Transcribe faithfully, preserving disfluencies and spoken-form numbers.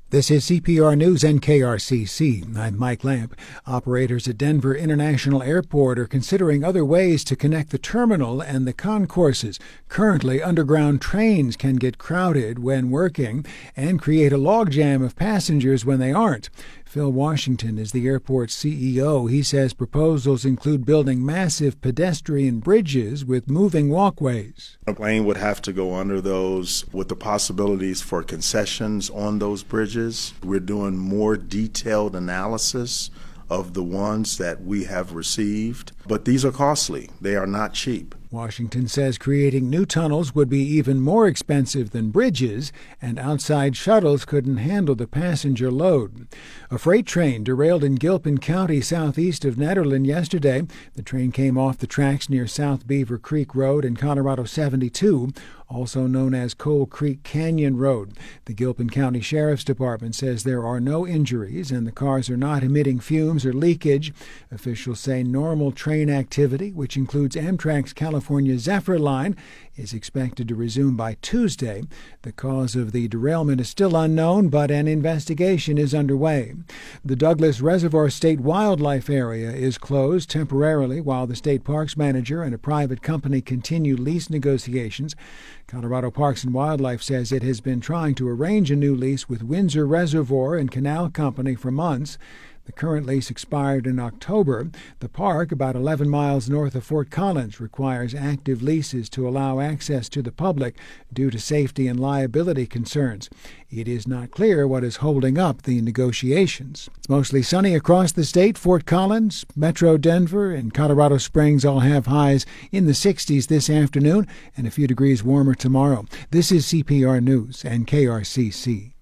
This is C P R News and K R C C. I'm Mike Lamp. Operators at Denver International Airport are considering other ways to connect the terminal and the concourses. Currently, underground trains can get crowded when working and create a logjam of passengers when they aren't. Phil Washington is the airport's C E O. He says proposals include building massive pedestrian bridges with moving walkways. A plane would have to go under those with the possibilities for concessions on those bridges. We're doing more detailed analysis of the ones that we have received, but these are costly. They are not cheap. Washington says creating new tunnels would be even more expensive than bridges, and outside shuttles couldn't handle the passenger load. A freight train derailed in Gilpin County southeast of Nederland yesterday. The train came off the tracks near South Beaver Creek Road and Colorado seventy-two, also known as Coal Creek Canyon Road. The Gilpin County Sheriff's Department says there are no injuries and the cars are not emitting fumes or leakage. Officials say normal train activity, which includes Amtrak's California Zephyr line, is expected to resume by Tuesday. The cause of the derailment is still unknown, but an investigation is underway. The Douglas Reservoir State Wildlife Area is closed temporarily while the state parks manager and a private company continue lease negotiations. Colorado Parks and Wildlife says it has been trying to arrange a new lease with Windsor Reservoir and Canal Company for months. The current lease expired in October. The park, about eleven miles north of Fort Collins, requires active leases to allow access to the public due to safety and liability concerns. It is not clear what is holding up the negotiations. It's mostly sunny across the state. Fort Collins, Metro Denver, and Colorado Springs all have highs in the sixties this afternoon and a few degrees warmer tomorrow. This is C P R News and K R C C.